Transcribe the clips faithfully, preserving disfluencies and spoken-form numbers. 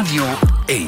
Radio één.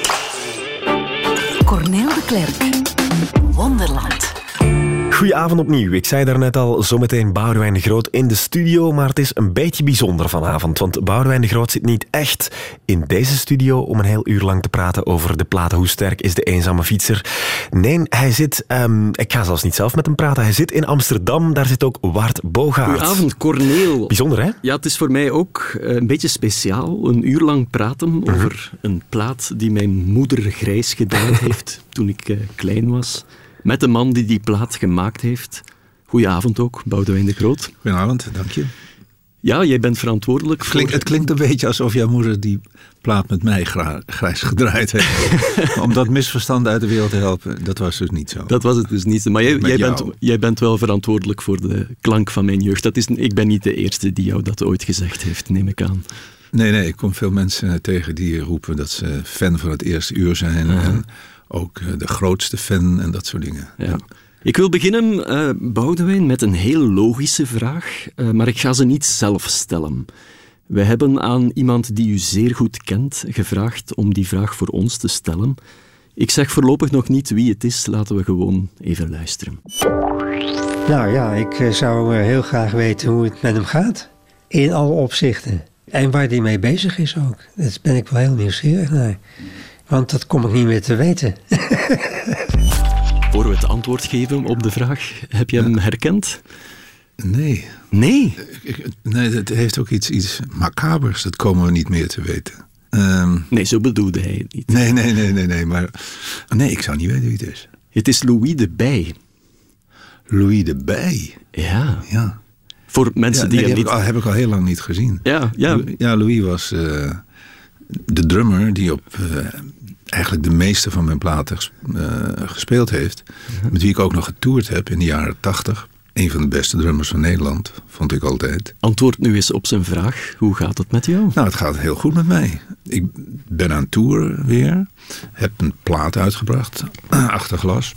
Cornel de Klerk. Wonderland. Goedenavond opnieuw. Ik zei daarnet al, zometeen Boudewijn de Groot in de studio, maar het is een beetje bijzonder vanavond, want Boudewijn de Groot zit niet echt in deze studio om een heel uur lang te praten over de platen Hoe sterk is de eenzame fietser. Nee, hij zit, um, ik ga zelfs niet zelf met hem praten, hij zit in Amsterdam, daar zit ook Wart Bogaert. Goedenavond, Corneel. Bijzonder, hè? Ja, het is voor mij ook een beetje speciaal, een uur lang praten mm-hmm. over een plaat die mijn moeder grijs gedaan heeft toen ik uh, klein was. Met de man die die plaat gemaakt heeft. Goedenavond ook, Boudewijn de Groot. Goedenavond, dank je. Ja, jij bent verantwoordelijk Klink, voor... Het klinkt een beetje alsof jouw moeder die plaat met mij gra- grijs gedraaid heeft. Om dat misverstand uit de wereld te helpen, dat was dus niet zo. Dat was het dus niet. Maar jij, jij, bent, jij bent wel verantwoordelijk voor de klank van mijn jeugd. Dat is, ik ben niet de eerste die jou dat ooit gezegd heeft, neem ik aan. Nee, nee, ik kom veel mensen tegen die roepen dat ze fan van het eerste uur zijn. Uh-huh. En ook de grootste fan en dat soort dingen. Ja. Ik wil beginnen, uh, Boudewijn, met een heel logische vraag, uh, maar ik ga ze niet zelf stellen. We hebben aan iemand die u zeer goed kent gevraagd om die vraag voor ons te stellen. Ik zeg voorlopig nog niet wie het is, laten we gewoon even luisteren. Nou ja, ik zou heel graag weten hoe het met hem gaat. In alle opzichten. En waar hij mee bezig is ook. Daar ben ik wel heel nieuwsgierig naar. Want dat kom ik niet meer te weten. Voor we het antwoord geven op de vraag, heb je hem herkend? Nee. Nee? Ik, nee, het heeft ook iets, iets macabers. Dat komen we niet meer te weten. Um, nee, zo bedoelde hij het niet. Nee, nee, nee, nee, nee. Maar nee, ik zou niet weten wie het is. Het is Louis de Bij. Louis de Bij? Ja. Ja. Voor mensen ja, die nee, hem die niet... heb ik, al, heb ik al heel lang niet gezien. Ja, ja. Ja, Louis was uh, de drummer die op... Uh, eigenlijk de meeste van mijn platen uh, gespeeld heeft. Uh-huh. Met wie ik ook nog getoerd heb in de jaren tachtig. Een van de beste drummers van Nederland, vond ik altijd. Antwoord nu eens op zijn vraag. Hoe gaat het met jou? Nou, het gaat heel goed met mij. Ik ben aan tour weer. Heb een plaat uitgebracht, achter glas.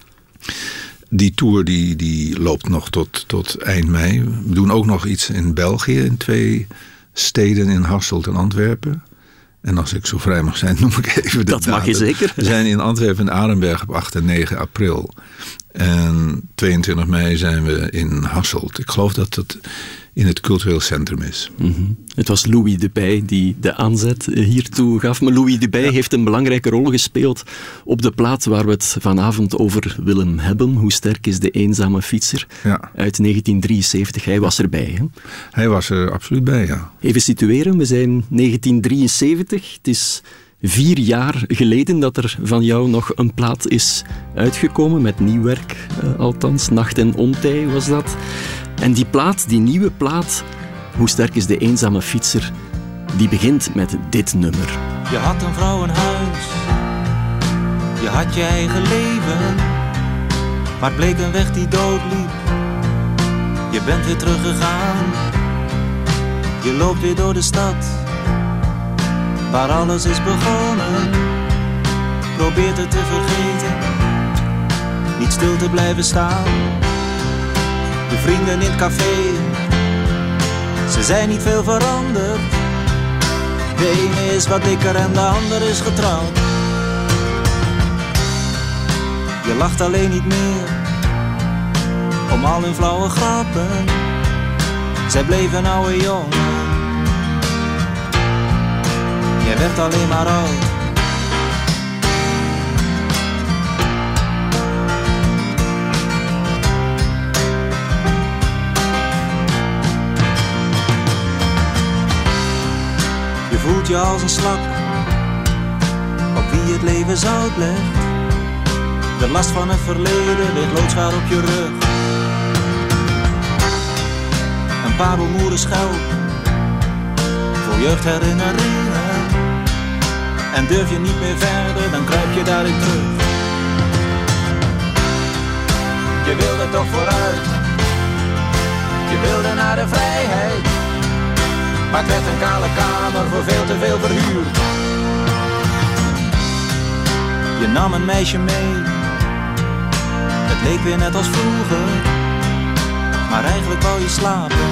Die tour die, die loopt nog tot, tot eind mei. We doen ook nog iets in België, in twee steden, in Hasselt en Antwerpen. En als ik zo vrij mag zijn, noem ik even de Dat mag je zeker. We zijn in Antwerpen en Arenberg op acht en negen april. En tweeëntwintig mei zijn we in Hasselt. Ik geloof dat het in het cultureel centrum is. Mm-hmm. Het was Louis de Bij die de aanzet hiertoe gaf. Maar Louis de Bij ja. heeft een belangrijke rol gespeeld op de plaat waar we het vanavond over willen hebben. Hoe sterk is de eenzame fietser? Ja. Uit negentien drieënzeventig. Hij was erbij. Hè? Hij was er absoluut bij, ja. Even situeren. We zijn negentien drieënzeventig. Het is vier jaar geleden dat er van jou nog een plaat is uitgekomen. Met nieuw werk, uh, althans. Nacht en Ontij was dat. En die plaat, die nieuwe plaat, Hoe sterk is de eenzame fietser, die begint met dit nummer. Je had een vrouw, een huis, je had je eigen leven, maar het bleek een weg die doodliep. Je bent weer teruggegaan, je loopt weer door de stad, waar alles is begonnen. Probeert het te vergeten, niet stil te blijven staan. De vrienden in het café, ze zijn niet veel veranderd. De ene is wat dikker en de ander is getrouwd. Je lacht alleen niet meer om al hun flauwe grappen. Zij bleven oude jongen, jij werd alleen maar oud. Je voelt je als een slak, op wie het leven zout legt. De last van het verleden ligt loodzwaar op je rug. Een parelmoeren schelp, vol jeugdherinneringen. En durf je niet meer verder, dan kruip je daarin terug. Je wilde toch vooruit, je wilde naar de vrijheid. Maar het werd een kale kamer voor veel te veel verhuur. Je nam een meisje mee, het leek weer net als vroeger, maar eigenlijk wou je slapen.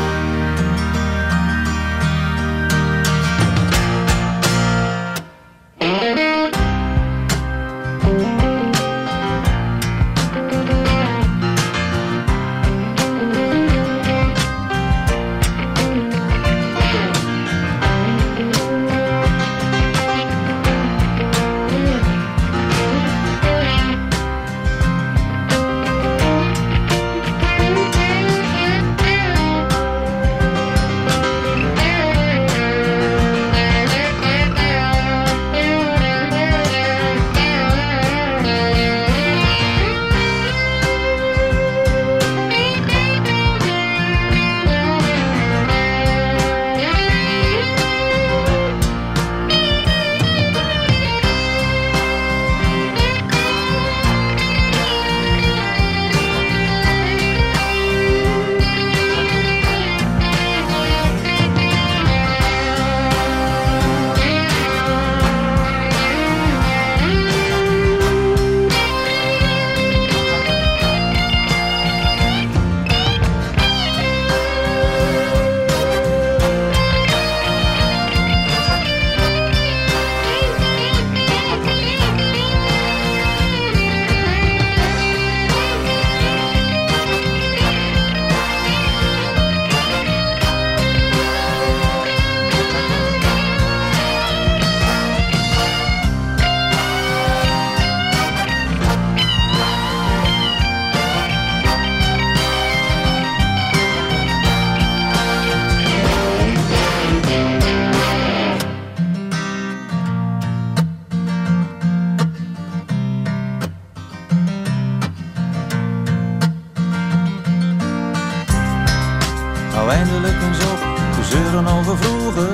eindelijk eens op te zeuren over vroeger.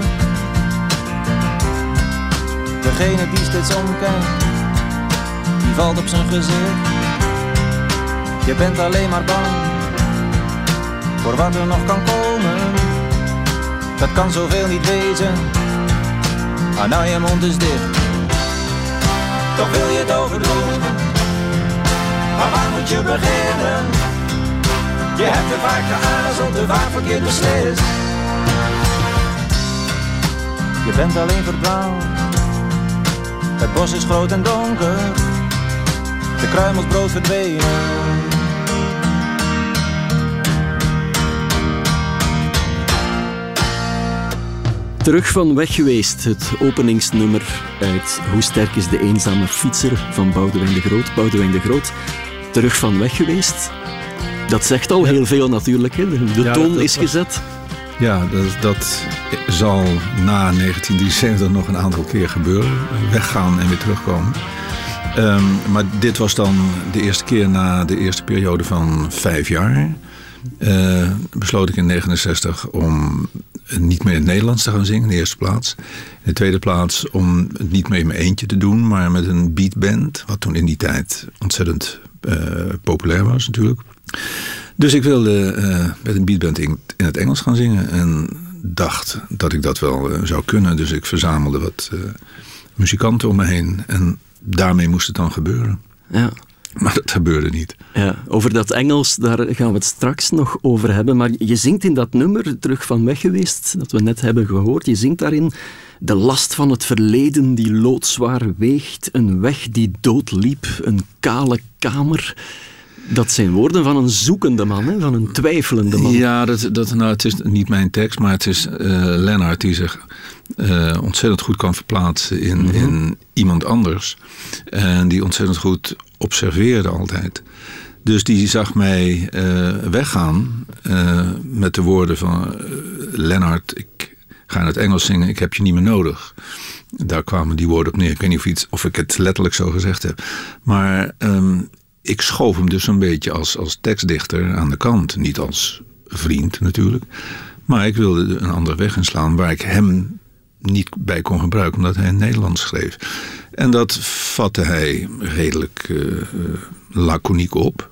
Degene die steeds omkijkt, die valt op zijn gezicht. Je bent alleen maar bang voor wat er nog kan komen. Dat kan zoveel niet wezen, ah nou je mond is dicht. Toch wil je het overdoen, maar waar moet je beginnen? Je hebt te vaak geaarzeld, te vaak verkeerd beslist. Je bent alleen verdwaald, het bos is groot en donker, de kruimels brood verdwenen. Terug van weg geweest, het openingsnummer uit Hoe sterk is de eenzame fietser van Boudewijn de Groot. Boudewijn de Groot, terug van weg geweest. Dat zegt al heel veel natuurlijk, hè? De, de ja, toon dat, is dat, gezet. Ja, dat, dat zal na negentien drieënzeventig nog een aantal keer gebeuren. Weggaan en weer terugkomen. Um, maar dit was dan de eerste keer na de eerste periode van vijf jaar. Uh, besloot ik in negentien negenenzestig om niet meer in het Nederlands te gaan zingen, in de eerste plaats. In de tweede plaats om het niet meer in mijn eentje te doen, maar met een beatband, wat toen in die tijd ontzettend uh, populair was natuurlijk. Dus ik wilde uh, met een beatband in, in het Engels gaan zingen en dacht dat ik dat wel uh, zou kunnen. Dus ik verzamelde wat uh, muzikanten om me heen en daarmee moest het dan gebeuren. Ja. Maar dat gebeurde niet. Ja, over dat Engels, daar gaan we het straks nog over hebben. Maar je zingt in dat nummer, Terug van weg geweest, dat we net hebben gehoord, je zingt daarin: de last van het verleden die loodzwaar weegt, een weg die doodliep, een kale kamer. Dat zijn woorden van een zoekende man, hè? Van een twijfelende man. Ja, dat, dat, nou, het is niet mijn tekst, maar het is uh, Lennart die zich uh, ontzettend goed kan verplaatsen in, mm-hmm. in iemand anders. En die ontzettend goed observeerde altijd. Dus die zag mij uh, weggaan uh, met de woorden van uh, Lennart, ik ga in het Engels zingen, ik heb je niet meer nodig. Daar kwamen die woorden op neer. Ik weet niet of, iets, of ik het letterlijk zo gezegd heb. Maar um, ik schoof hem dus een beetje als, als tekstdichter aan de kant. Niet als vriend natuurlijk. Maar ik wilde een andere weg inslaan waar ik hem niet bij kon gebruiken, omdat hij in Nederlands schreef. En dat vatte hij redelijk uh, uh, laconiek op.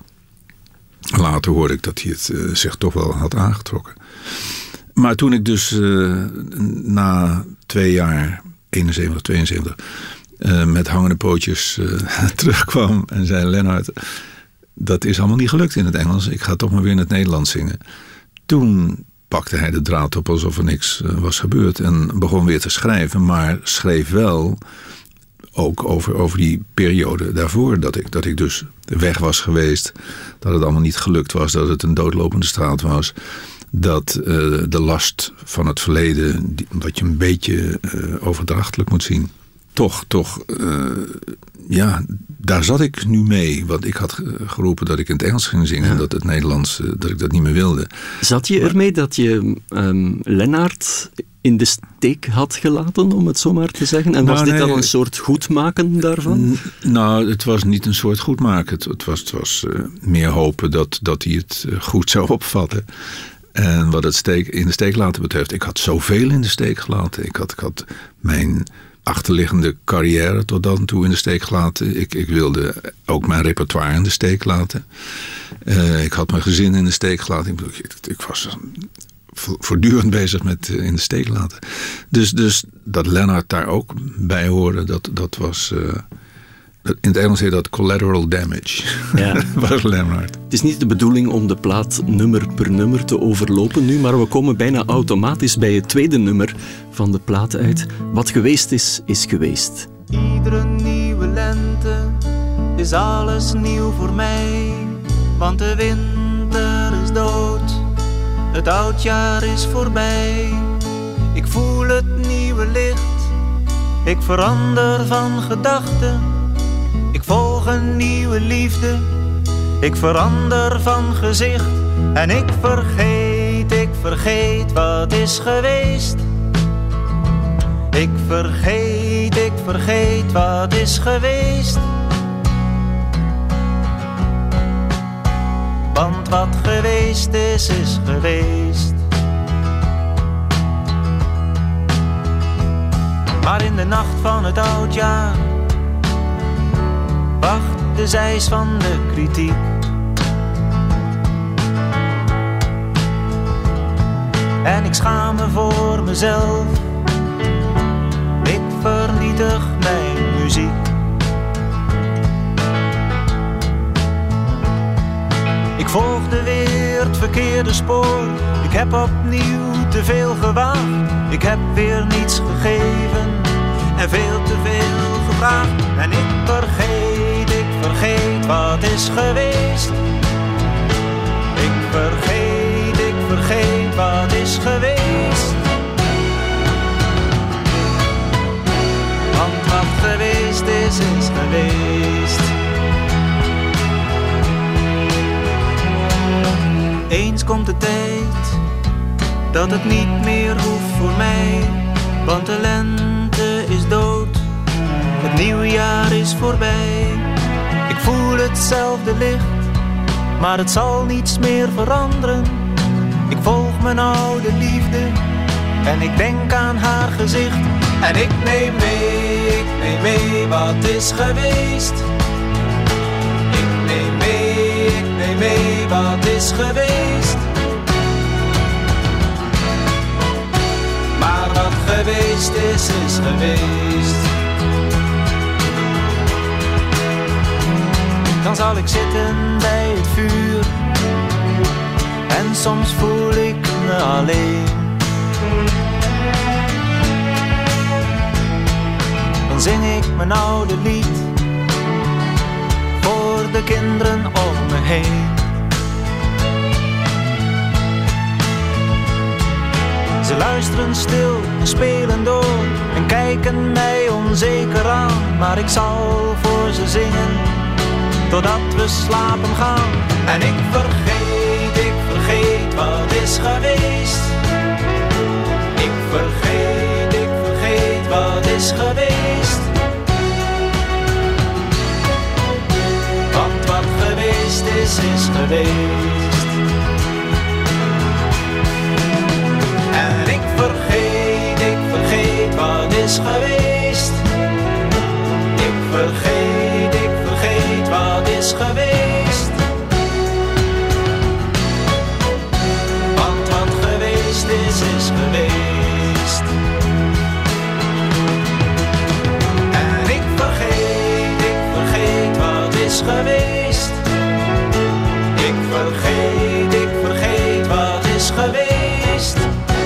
Later hoorde ik dat hij het uh, zich toch wel had aangetrokken. Maar toen ik dus uh, na twee jaar, eenenzeventig, tweeënzeventig... Uh, met hangende pootjes uh, terugkwam en zei: Lennart, dat is allemaal niet gelukt in het Engels. Ik ga toch maar weer in het Nederlands zingen. Toen pakte hij de draad op alsof er niks uh, was gebeurd en begon weer te schrijven. Maar schreef wel ook over, over die periode daarvoor. Dat ik, dat ik dus weg was geweest. Dat het allemaal niet gelukt was. Dat het een doodlopende straat was. Dat uh, de last van het verleden, die, dat je een beetje uh, overdrachtelijk moet zien. Toch, toch, uh, ja, daar zat ik nu mee. Want ik had geroepen dat ik in het Engels ging zingen. Ja. Dat het Nederlands, uh, dat ik dat niet meer wilde. Zat je maar, ermee dat je um, Lennart in de steek had gelaten, om het zo maar te zeggen? En was nou, dit nee, dan een soort goedmaken daarvan? N- nou, het was niet een soort goedmaken. Het, het was, het was uh, meer hopen dat, dat hij het uh, goed zou opvatten. En wat het steek, in de steek laten betreft, ik had zoveel in de steek gelaten. Ik had, ik had mijn achterliggende carrière tot dan toe in de steek gelaten. Ik, ik wilde ook mijn repertoire in de steek laten. Uh, ik had mijn gezin in de steek gelaten. Ik, bedoel, ik, ik was voortdurend bezig met uh, in de steek laten. Dus, dus dat Lennart daar ook bij hoorde, dat, dat was... Uh, in het Engels heet dat collateral damage. Ja. Was Lennart. Het is niet de bedoeling om de plaat nummer per nummer te overlopen nu, maar we komen bijna automatisch bij het tweede nummer van de plaat uit. Wat geweest is, is geweest. Iedere nieuwe lente is alles nieuw voor mij. Want de winter is dood, het oudjaar is voorbij. Ik voel het nieuwe licht, ik verander van gedachten. Ik volg een nieuwe liefde, ik verander van gezicht. En ik vergeet, ik vergeet wat is geweest. Ik vergeet, ik vergeet wat is geweest. Want wat geweest is, is geweest. Maar in de nacht van het oudjaar wacht de zeis van de kritiek. En ik schaam me voor mezelf, ik vernietig mijn muziek. Ik volgde weer het verkeerde spoor, ik heb opnieuw te veel gewaagd. Ik heb weer niets gegeven en veel te veel gevraagd. En ik vergeet, ik vergeet wat is geweest. Ik vergeet, ik vergeet wat is geweest. Want wat geweest is, is geweest. Eens komt de tijd dat het niet meer hoeft voor mij, want de lente is dood, het nieuwe jaar is voorbij. Ik voel hetzelfde licht, maar het zal niets meer veranderen. Ik volg mijn oude liefde en ik denk aan haar gezicht. En ik neem mee, ik neem mee wat is geweest. Ik neem mee, ik neem mee wat is geweest. Maar wat geweest is, is geweest. Dan zal ik zitten bij het vuur en soms voel ik me alleen. Dan zing ik mijn oude lied voor de kinderen om me heen. Ze luisteren stil en spelen door en kijken mij onzeker aan. Maar ik zal voor ze zingen totdat we slapen gaan. En ik vergeet, ik vergeet wat is geweest. Ik vergeet, ik vergeet wat is geweest. Want wat geweest is, is geweest. En ik vergeet, ik vergeet wat is geweest. Ik vergeet, ik vergeet wat is geweest. Want wat geweest is, is geweest. En ik vergeet, ik vergeet wat is geweest. Ik vergeet, ik vergeet wat is geweest.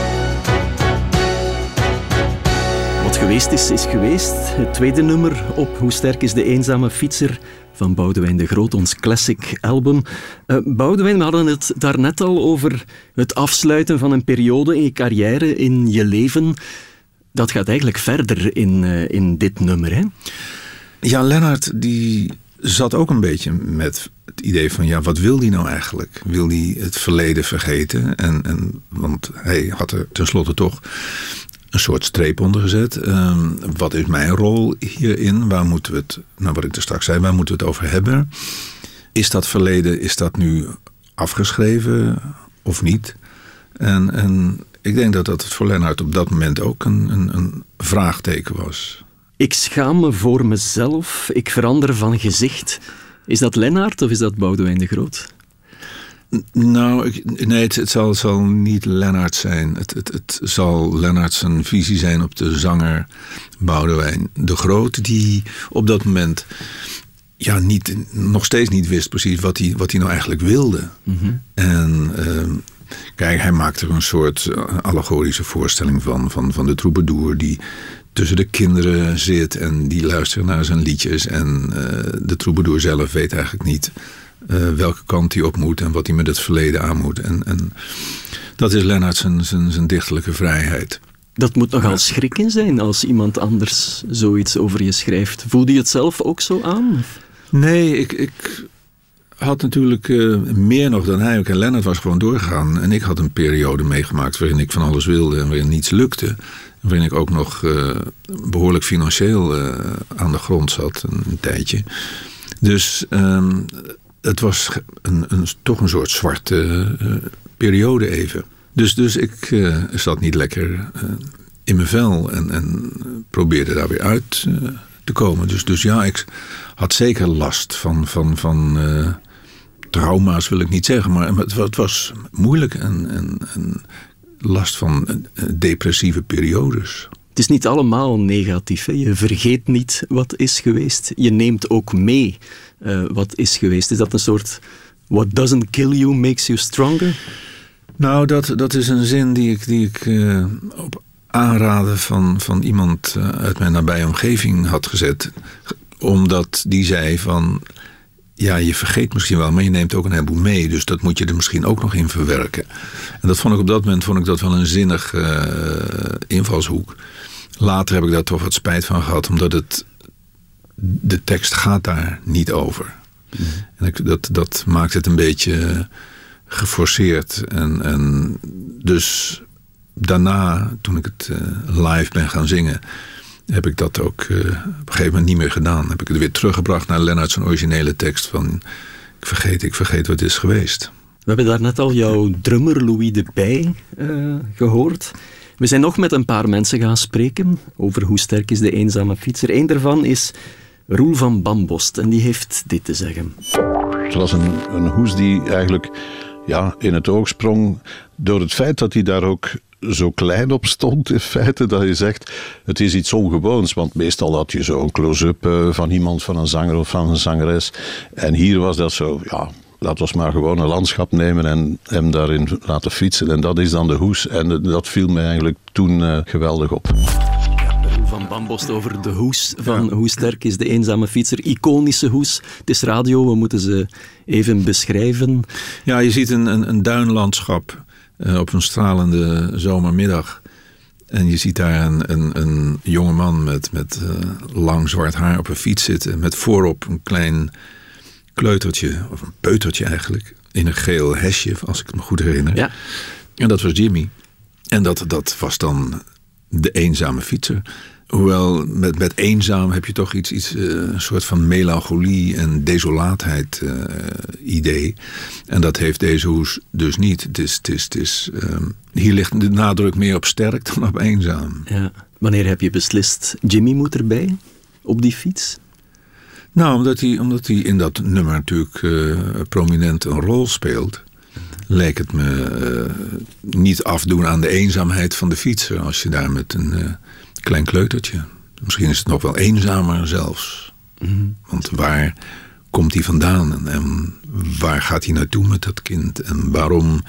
Wat geweest is, is geweest. Het tweede nummer op Hoe sterk is de eenzame fietser van Boudewijn de Groot, ons classic album. Uh, Boudewijn, we hadden het daarnet al over het afsluiten van een periode in je carrière, in je leven. Dat gaat eigenlijk verder in, uh, in dit nummer, hè? Ja, Lennart die zat ook een beetje met het idee van, ja, wat wil hij nou eigenlijk? Wil hij het verleden vergeten? En, en, want hij had er tenslotte toch een soort streep onder gezet. Um, wat is mijn rol hierin? Waar moeten we het, nou wat ik er straks zei, waar moeten we het over hebben? Is dat verleden, is dat nu afgeschreven of niet? En, en ik denk dat dat voor Lennart op dat moment ook een, een, een vraagteken was. Ik schaam me voor mezelf, ik verander van gezicht. Is dat Lennart of is dat Boudewijn de Groot? Nou, ik, nee, het, het, zal, het zal niet Lennart zijn. Het, het, het zal Lennart zijn visie zijn op de zanger Boudewijn de Groot, die op dat moment ja, niet, nog steeds niet wist precies wat hij, wat hij nou eigenlijk wilde. Mm-hmm. En uh, kijk, hij maakte er een soort allegorische voorstelling van, van, van de troubadour die tussen de kinderen zit en die luisteren naar zijn liedjes. En uh, de troubadour zelf weet eigenlijk niet Uh, welke kant hij op moet en wat hij met het verleden aan moet. En, en dat is Lennart zijn, zijn, zijn dichterlijke vrijheid. Dat moet nogal ja. schrikken zijn als iemand anders zoiets over je schrijft. Voelde je het zelf ook zo aan? Nee, ik, ik had natuurlijk uh, meer nog dan hij. En Lennart was gewoon doorgegaan. En ik had een periode meegemaakt waarin ik van alles wilde en waarin niets lukte. Waarin ik ook nog uh, behoorlijk financieel uh, aan de grond zat, een, een tijdje. Dus Um, het was een, een, toch een soort zwarte uh, periode even. Dus, dus ik uh, zat niet lekker uh, in mijn vel en, en probeerde daar weer uit uh, te komen. Dus, dus ja, ik had zeker last van, van, van uh, trauma's, wil ik niet zeggen. Maar het, het was moeilijk en, en, en last van uh, depressieve periodes. Het is niet allemaal negatief. Hè? Je vergeet niet wat is geweest. Je neemt ook mee uh, wat is geweest. Is dat een soort what doesn't kill you makes you stronger? Nou, dat, dat is een zin die ik, die ik uh, op aanraden van, van iemand uh, uit mijn nabije omgeving had gezet. Omdat die zei van, ja, je vergeet misschien wel, maar je neemt ook een heleboel mee. Dus dat moet je er misschien ook nog in verwerken. En dat vond ik op dat moment vond ik dat wel een zinnig uh, invalshoek. Later heb ik daar toch wat spijt van gehad, omdat het, de tekst gaat daar niet over. Mm. En ik, dat, dat maakt het een beetje geforceerd. En, en dus daarna, toen ik het uh, live ben gaan zingen, heb ik dat ook uh, op een gegeven moment niet meer gedaan. Heb ik het weer teruggebracht naar Leonard zijn originele tekst van ik vergeet, ik vergeet wat is geweest. We hebben daar net al jouw drummer Louis de Bij uh, gehoord. We zijn nog met een paar mensen gaan spreken over hoe sterk is de eenzame fietser. Eén daarvan is Roel van Bambost en die heeft dit te zeggen. Het was een, een hoes die eigenlijk ja, in het oog sprong door het feit dat hij daar ook zo klein op stond, in feite, dat je zegt, het is iets ongewoons, want meestal had je zo een close-up uh, van iemand, van een zanger of van een zangeres. En hier was dat zo, ja, laat ons maar gewoon een landschap nemen en hem daarin laten fietsen. En dat is dan de hoes. En dat viel mij eigenlijk toen uh, geweldig op. Van Bambost over de hoes van ja. Hoe sterk is de eenzame fietser. Iconische hoes. Het is radio, we moeten ze even beschrijven. Ja, je ziet een, een, een duinlandschap uh, op een stralende zomermiddag. En je ziet daar een, een, een jonge man met, met uh, lang zwart haar op een fiets zitten. Met voorop een klein kleutertje, of een peutertje eigenlijk, in een geel hesje, als ik het me goed herinner. Ja. En dat was Jimmy. En dat, dat was dan de eenzame fietser. Hoewel, met, met eenzaam heb je toch iets, iets uh, een soort van melancholie en desolaatheid uh, idee. En dat heeft deze hoes dus niet. Het is, het is, het is, um, hier ligt de nadruk meer op sterk dan op eenzaam. Ja. Wanneer heb je beslist, Jimmy moet erbij, op die fiets? Nou, omdat hij, omdat hij in dat nummer natuurlijk uh, prominent een rol speelt, leek het me uh, niet afdoen aan de eenzaamheid van de fietser als je daar met een uh, klein kleutertje. Misschien is het nog wel eenzamer zelfs. Mm-hmm. Want waar komt hij vandaan en, en waar gaat hij naartoe met dat kind? En waarom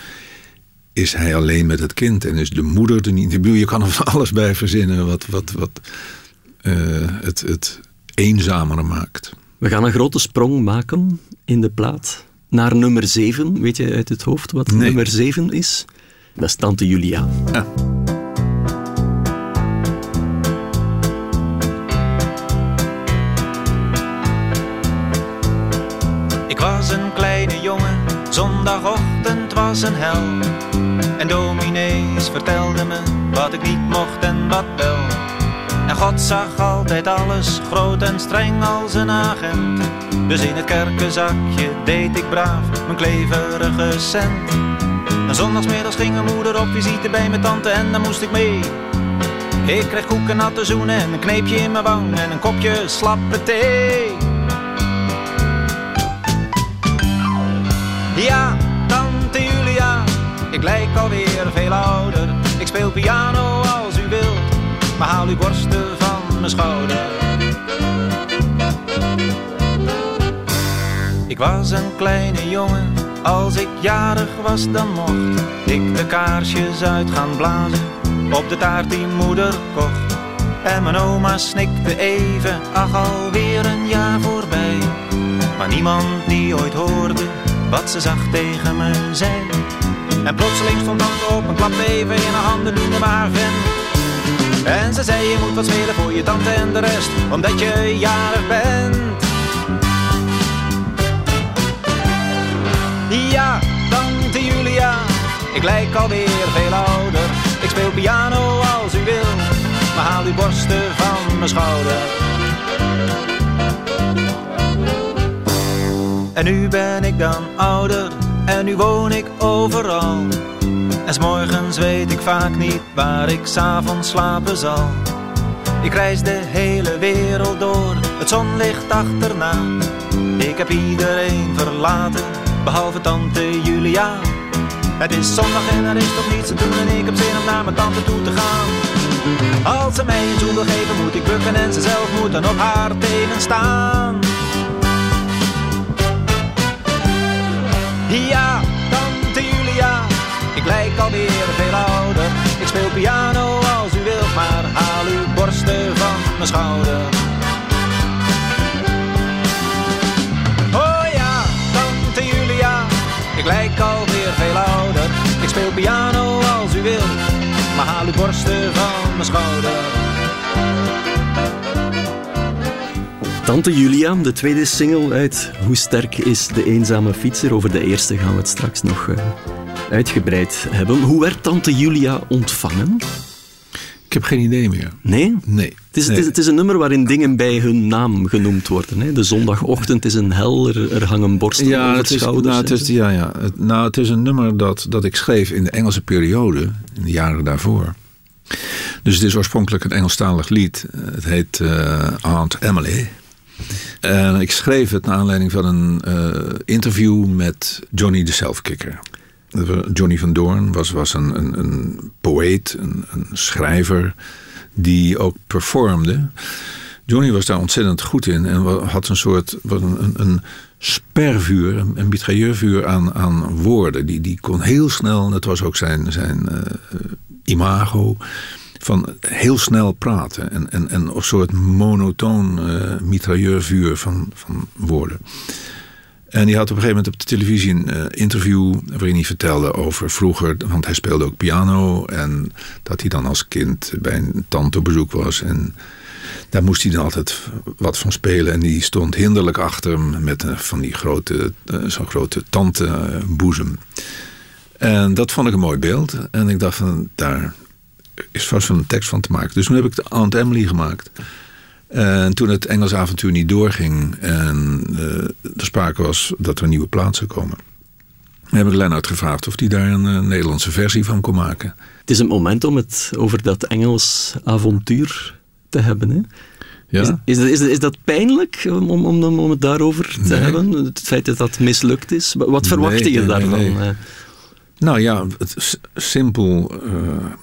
is hij alleen met het kind en is de moeder er niet? Ik bedoel, je kan er van alles bij verzinnen wat, wat, wat uh, het, het eenzamer maakt. We gaan een grote sprong maken in de plaat naar nummer zeven. Weet je uit het hoofd wat nee. nummer zeven is? Dat is Tante Julia. Ja. Ik was een kleine jongen, zondagochtend was een hel. En dominees vertelden me wat ik niet mocht en wat wel. En God zag altijd alles, groot en streng als een agent. Dus in het kerkenzakje deed ik braaf mijn kleverige cent. En zondagsmiddags ging mijn moeder op visite bij mijn tante en dan moest ik mee. Ik kreeg koek en natte zoenen en een kneepje in mijn wang en een kopje slappe thee. Ja, tante Julia, ik lijk alweer veel ouder. Ik speel piano als u wilt, maar haal uw borsten van mijn schouder. Ik was een kleine jongen, als ik jarig was dan mocht ik de kaarsjes uit gaan blazen op de taart die moeder kocht. En mijn oma snikte even, ach alweer een jaar voorbij. Maar niemand die ooit hoorde wat ze zacht tegen me zei. En plotseling stond tante op en klapte even in haar handen, noemde me haar vent. En ze zei je moet wat spelen voor je tante en de rest, omdat je jarig bent. Ja, tante Julia, ik lijk alweer veel ouder. Ik speel piano als u wil, maar haal uw borsten van mijn schouder. En nu ben ik dan ouder, en nu woon ik overal. En 's morgens weet ik vaak niet waar ik 's avonds slapen zal. Ik reis de hele wereld door, het zonlicht achterna. Ik heb iedereen verlaten, behalve tante Julia. Het is zondag en er is toch niets te doen en ik heb zin om naar mijn tante toe te gaan. Als ze mij een zoen wil geven moet ik bukken en ze zelf moet dan op haar tenen staan. Ja, tante Julia, ik lijk alweer veel ouder. Ik speel piano als u wilt, maar haal uw borsten van mijn schouder. Oh ja, tante Julia, ik lijk alweer veel ouder. Ik speel piano als u wilt, maar haal uw borsten van mijn schouder. Tante Julia, de tweede single uit Hoe sterk is de eenzame fietser. Over de eerste gaan we het straks nog uh, uitgebreid hebben. Hoe werd Tante Julia ontvangen? Ik heb geen idee meer. Nee? Nee. Het is, nee. Het is, het is een nummer waarin dingen bij hun naam genoemd worden. Hè? De zondagochtend is een hel, er, er hangen borsten ja, over het is, schouders. nou, het is, ja, ja. Het, nou, het is een nummer dat, dat ik schreef in de Engelse periode, in de jaren daarvoor. Dus het is oorspronkelijk een Engelstalig lied. Het heet uh, Aunt Emily. En ik schreef het naar aanleiding van een uh, interview met Johnny de Selfkicker. Johnny van Doorn was, was een, een, een poëet, een, een schrijver die ook performde. Johnny was daar ontzettend goed in en had een soort een, een spervuur, een mitrailleurvuur aan, aan woorden. Die, die kon heel snel, dat was ook zijn, zijn uh, imago, van heel snel praten en, en, en een soort monotoon uh, mitrailleurvuur van, van woorden. En die had op een gegeven moment op de televisie een uh, interview waarin hij vertelde over vroeger, want hij speelde ook piano en dat hij dan als kind bij een tante op bezoek was en daar moest hij dan altijd wat van spelen en die stond hinderlijk achter hem met uh, van die grote, uh, zo'n grote tanteboezem. En dat vond ik een mooi beeld en ik dacht van daar is vast wel een tekst van te maken. Dus toen heb ik de Aunt Emily gemaakt. En toen het Engels avontuur niet doorging en uh, er sprake was dat er een nieuwe plaat zou komen, heb ik Lennart gevraagd of hij daar een uh, Nederlandse versie van kon maken. Het is een moment om het over dat Engels avontuur te hebben. Hè? Ja? Is, is, dat, is, is dat pijnlijk om, om, om het daarover te nee. hebben? Het feit dat dat mislukt is? Wat verwacht nee, je nee, daarvan? Nee, nee. Nou ja, het is simpel. Uh,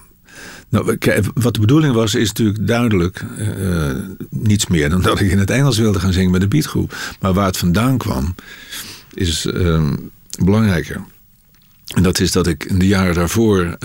Nou, wat de bedoeling was, is natuurlijk duidelijk uh, niets meer dan dat ik in het Engels wilde gaan zingen met de beatgroep. Maar waar het vandaan kwam, is uh, belangrijker. En dat is dat ik in de jaren daarvoor uh,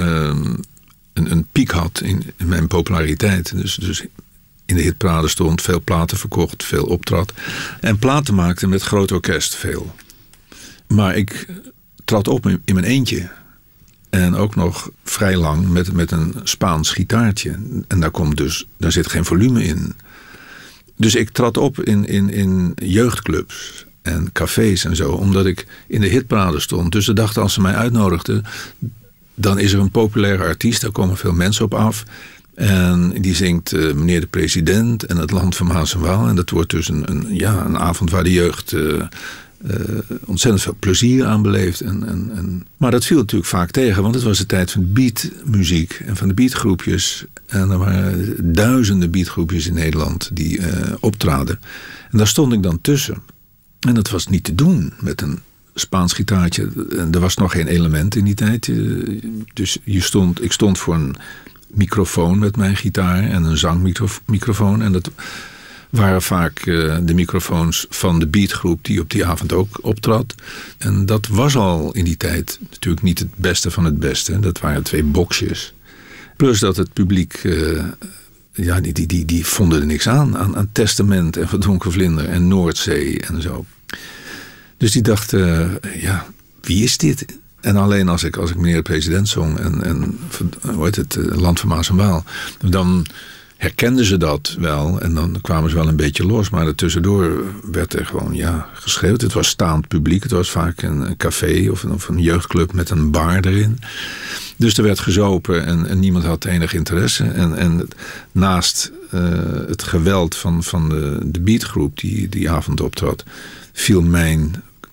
een, een piek had in, in mijn populariteit. Dus, dus in de hitparade stond, veel platen verkocht, veel optrad. En platen maakte met groot orkest veel. Maar ik trad op in, in mijn eentje. En ook nog vrij lang met, met een Spaans gitaartje. En daar, komt dus, daar zit geen volume in. Dus ik trad op in, in, in jeugdclubs en cafés en zo. Omdat ik in de hitparade stond. Dus ze dachten als ze mij uitnodigden, dan is er een populaire artiest. Daar komen veel mensen op af. En die zingt uh, Meneer de President en Het Land van Maas en Waal. En dat wordt dus een, een, ja, een avond waar de jeugd Uh, Uh, ontzettend veel plezier aan beleefd. En, en, en... Maar dat viel natuurlijk vaak tegen, want het was de tijd van beatmuziek en van de beatgroepjes. En er waren duizenden beatgroepjes in Nederland die uh, optraden. En daar stond ik dan tussen. En dat was niet te doen met een Spaans gitaartje. En er was nog geen element in die tijd. Uh, dus je stond, ik stond voor een microfoon met mijn gitaar en een zangmicrofoon. En dat waren vaak uh, de microfoons van de beatgroep die op die avond ook optrad. En dat was al in die tijd natuurlijk niet het beste van het beste. Dat waren twee boxjes. Plus dat het publiek, uh, ja, die, die, die, die vonden er niks aan. Aan, aan Testament en Verdronken Vlinder en Noordzee en zo. Dus die dachten, uh, ja, wie is dit? En alleen als ik, als ik Meneer de President zong en, en hoe heet het, Land van Maas en Waal, dan herkenden ze dat wel en dan kwamen ze wel een beetje los. Maar er tussendoor werd er gewoon ja, geschreeuwd. Het was staand publiek. Het was vaak een, een café of een, of een jeugdclub met een bar erin. Dus er werd gezopen en, en niemand had enig interesse. En, en naast uh, het geweld van, van de, de beatgroep die die avond optrad, viel mijn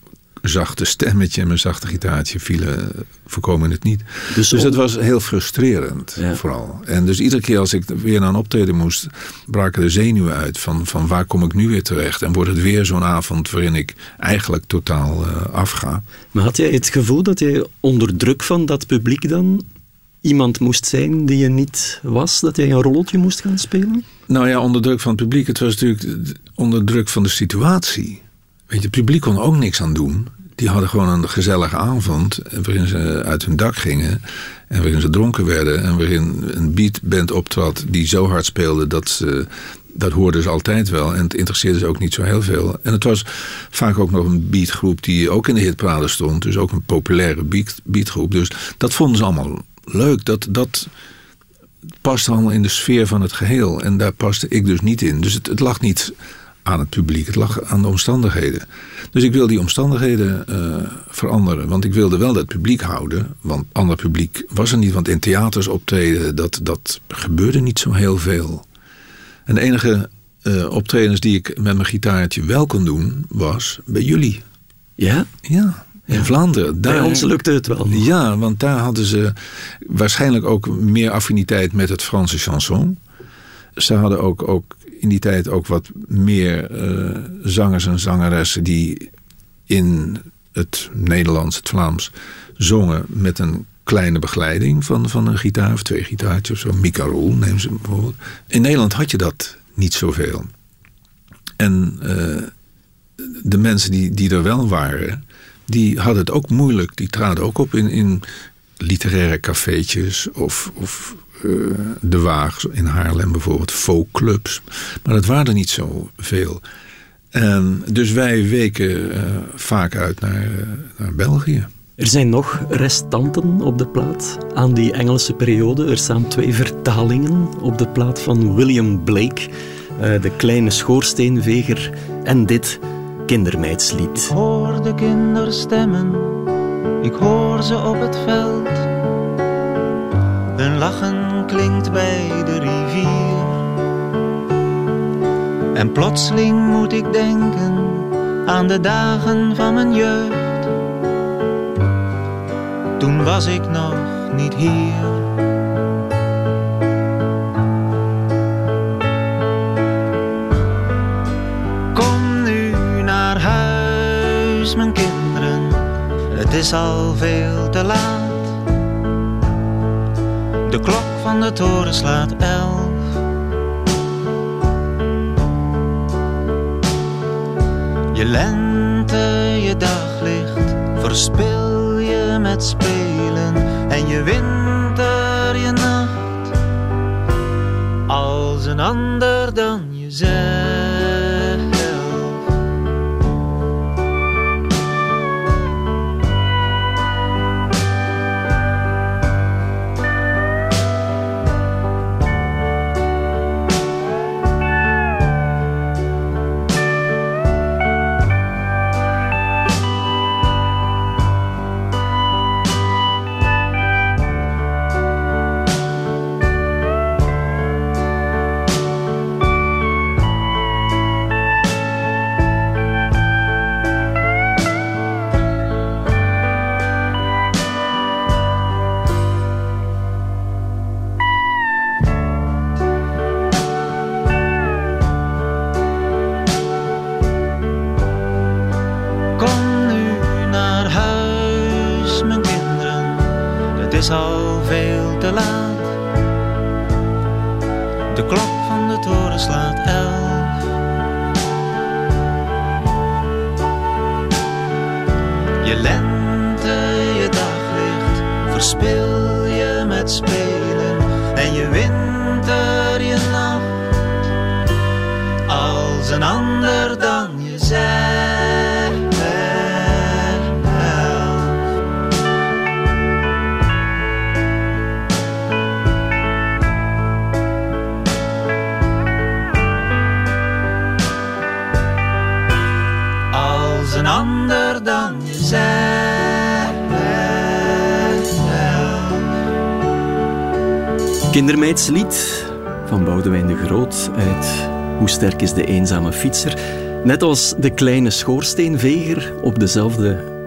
zachte stemmetje en mijn zachte gitaartje vielen voorkomen in het niet. Dus, dus om... het was heel frustrerend, ja. vooral. En dus iedere keer als ik weer naar een optreden moest, braken de zenuwen uit van, van waar kom ik nu weer terecht? En wordt het weer zo'n avond waarin ik eigenlijk totaal uh, afga. Maar had jij het gevoel dat jij onder druk van dat publiek dan iemand moest zijn die je niet was? Dat jij een rolletje moest gaan spelen? Nou ja, onder druk van het publiek. Het was natuurlijk onder druk van de situatie. Weet je, het publiek kon er ook niks aan doen. Die hadden gewoon een gezellige avond waarin ze uit hun dak gingen en waarin ze dronken werden en waarin een beatband optrad die zo hard speelde dat ze, dat hoorden ze altijd wel en het interesseerde ze ook niet zo heel veel. En het was vaak ook nog een beatgroep die ook in de hitparade stond, dus ook een populaire beat, beatgroep. Dus dat vonden ze allemaal leuk. Dat, dat paste allemaal in de sfeer van het geheel en daar paste ik dus niet in. Dus het, het lag niet aan het publiek, het lag aan de omstandigheden. Dus ik wil die omstandigheden uh, veranderen. Want ik wilde wel dat publiek houden. Want ander publiek was er niet. Want in theaters optreden, dat, dat gebeurde niet zo heel veel. En de enige uh, optredens die ik met mijn gitaartje wel kon doen, was bij jullie. Ja? Ja, in ja. Vlaanderen. Daar, bij ons lukte het wel. Ja, want daar hadden ze waarschijnlijk ook meer affiniteit met het Franse chanson. Ze hadden ook, ook in die tijd ook wat meer uh, zangers en zangeressen die in het Nederlands, het Vlaams zongen met een kleine begeleiding van, van een gitaar of twee gitaartjes of zo. Mika Roel, neem ze bijvoorbeeld. In Nederland had je dat niet zoveel. En uh, de mensen die, die er wel waren, die hadden het ook moeilijk. Die traden ook op in, in literaire cafeetjes of... of Uh, de Waag in Haarlem bijvoorbeeld, folkclubs. Maar dat waren er niet zoveel. En dus wij weken uh, vaak uit naar, uh, naar België. Er zijn nog restanten op de plaat aan die Engelse periode. Er staan twee vertalingen op de plaat van William Blake. Uh, de kleine schoorsteenveger en dit kindermeidslied. Ik hoor de kinderstemmen, ik hoor ze op het veld. Hun lachen klinkt bij de rivier. En plotseling moet ik denken aan de dagen van mijn jeugd. Toen was ik nog niet hier. Kom nu naar huis, mijn kinderen. Het is al veel te laat. De klok van de toren slaat elf. Je lente, je daglicht, verspil je met spelen. En je winter, je nacht, als een ander dan jezelf. Het is al veel te laat. De klok van de toren slaat elf. Je lente, je daglicht, verspil je met spelen. En je winter, je nacht, als een ander dan jezelf. Een ander dan jezelf. Kindermeidslied van Boudewijn de Groot uit Hoe sterk is de eenzame fietser. Net als de kleine schoorsteenveger op dezelfde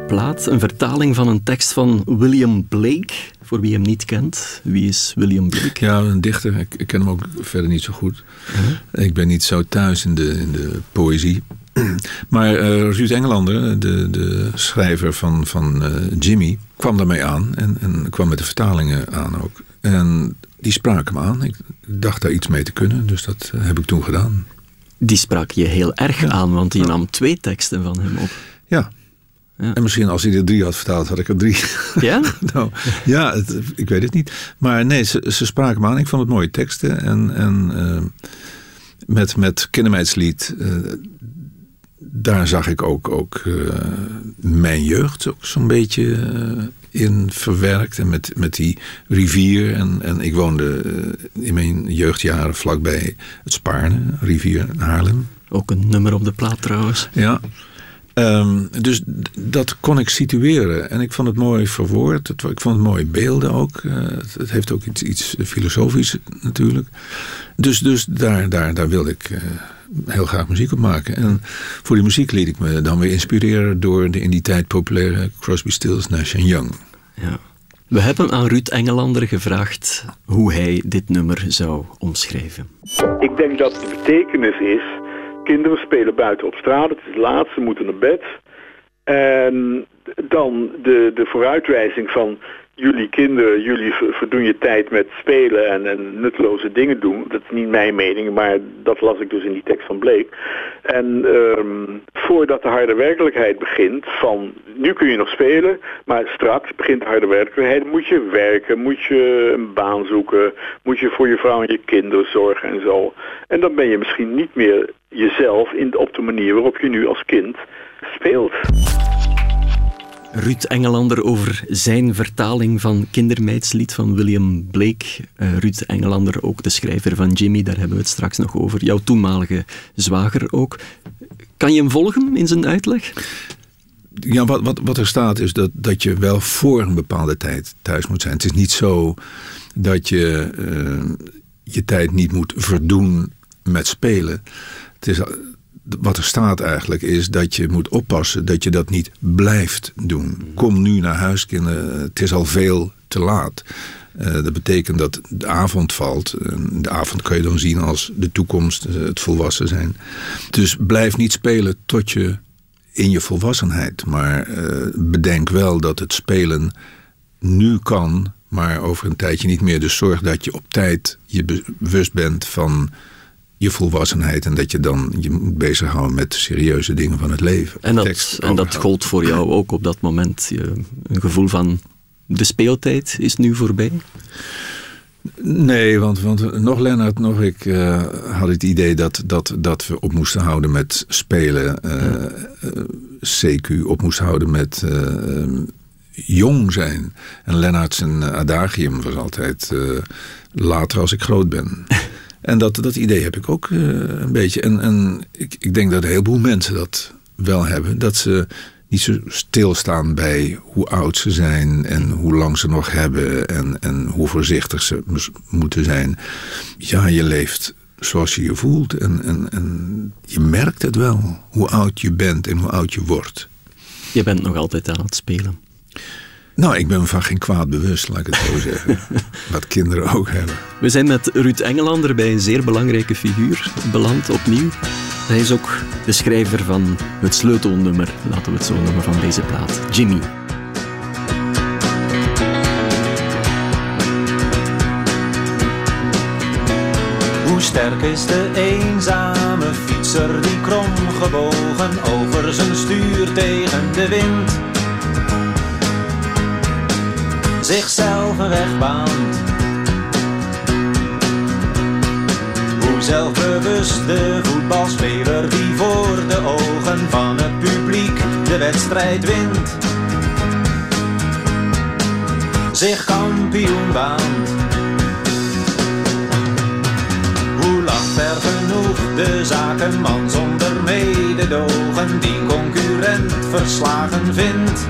plaat. Een vertaling van een tekst van William Blake. Voor wie hem niet kent. Wie is William Blake? Ja, een dichter. Ik, ik ken hem ook verder niet zo goed. Uh-huh. Ik ben niet zo thuis in de, in de poëzie. Maar uh, Ruud Engelander, de, de schrijver van, van uh, Jimmy, kwam daarmee aan. En, en kwam met de vertalingen aan ook. En die sprak hem aan. Ik dacht daar iets mee te kunnen. Dus dat uh, heb ik toen gedaan. Die sprak je heel erg ja. aan, want je ja. nam twee teksten van hem op. Ja. ja. En misschien als hij er drie had vertaald, had ik er drie. Ja? nou, ja, het, ik weet het niet. Maar nee, ze, ze spraken me aan. Ik vond het mooie teksten. En, en uh, met, met Kindermeidslied, uh, daar zag ik ook, ook uh, mijn jeugd ook zo'n beetje uh, in verwerkt. En met, met die rivier. En, en ik woonde uh, in mijn jeugdjaren vlakbij het Spaarne, rivier in Haarlem. Ook een nummer op de plaat trouwens. Ja. Um, dus d- dat kon ik situeren. En ik vond het mooi verwoord. Het, ik vond het mooie beelden ook. Uh, het, het heeft ook iets, iets filosofisch natuurlijk. Dus, dus daar, daar, daar wilde ik uh, heel graag muziek op maken. En voor die muziek liet ik me dan weer inspireren door de in die tijd populaire Crosby, Stills, Nash en Young. Ja. We hebben aan Ruud Engelander gevraagd hoe hij dit nummer zou omschrijven. Ik denk dat de betekenis is: kinderen spelen buiten op straat, het is laat, ze moeten naar bed. En dan de, de vooruitwijzing van: jullie kinderen, jullie verdoen je tijd met spelen en, en nutteloze dingen doen. Dat is niet mijn mening, maar dat las ik dus in die tekst van Blake. En um, voordat de harde werkelijkheid begint van: nu kun je nog spelen, maar straks begint de harde werkelijkheid. Moet je werken, moet je een baan zoeken, moet je voor je vrouw en je kinderen zorgen en zo. En dan ben je misschien niet meer jezelf in, op de manier waarop je nu als kind speelt. Ruud Engelander over zijn vertaling van Kindermeidslied van William Blake. Uh, Ruud Engelander, ook de schrijver van Jimmy, daar hebben we het straks nog over. Jouw toenmalige zwager ook. Kan je hem volgen in zijn uitleg? Ja, wat, wat, wat er staat is dat, dat je wel voor een bepaalde tijd thuis moet zijn. Het is niet zo dat je uh, je tijd niet moet verdoen met spelen. Het is... Wat er staat eigenlijk is dat je moet oppassen dat je dat niet blijft doen. Kom nu naar huis, kinderen. Het is al veel te laat. Uh, dat betekent dat de avond valt. De avond kun je dan zien als de toekomst, het volwassen zijn. Dus blijf niet spelen tot je in je volwassenheid. Maar uh, bedenk wel dat het spelen nu kan, maar over een tijdje niet meer. Dus zorg dat je op tijd je bewust bent van je volwassenheid en dat je dan je moet bezighouden met serieuze dingen van het leven. En dat, en dat gold voor jou ook op dat moment. Je, een gevoel van de speeltijd is nu voorbij? Nee, want, want nog Lennart, nog ik uh, had het idee dat, dat, dat we op moesten houden met spelen. Uh, ja. uh, C Q op moest houden met uh, um, jong zijn. En Lennart zijn adagium was altijd uh, later als ik groot ben. En dat, dat idee heb ik ook uh, een beetje. En, en ik, ik denk dat een heleboel mensen dat wel hebben. Dat ze niet zo stilstaan bij hoe oud ze zijn en hoe lang ze nog hebben en, en hoe voorzichtig ze mus, moeten zijn. Ja, je leeft zoals je je voelt en, en, en je merkt het wel, hoe oud je bent en hoe oud je wordt. Je bent nog altijd aan het spelen. Nou, ik ben me van geen kwaad bewust, laat ik het zo zeggen. Wat kinderen ook hebben. We zijn met Ruud Engelander bij een zeer belangrijke figuur beland opnieuw. Hij is ook de schrijver van het sleutelnummer, laten we het zo noemen, van deze plaat. Jimmy. Hoe sterk is de eenzame fietser die kromgebogen over zijn stuur tegen de wind zichzelf een weg baant. Hoe zelfbewust de voetbalspeler die voor de ogen van het publiek de wedstrijd wint, zich kampioen baant. Hoe lacht er genoeg de zakenman zonder mededogen die concurrent verslagen vindt,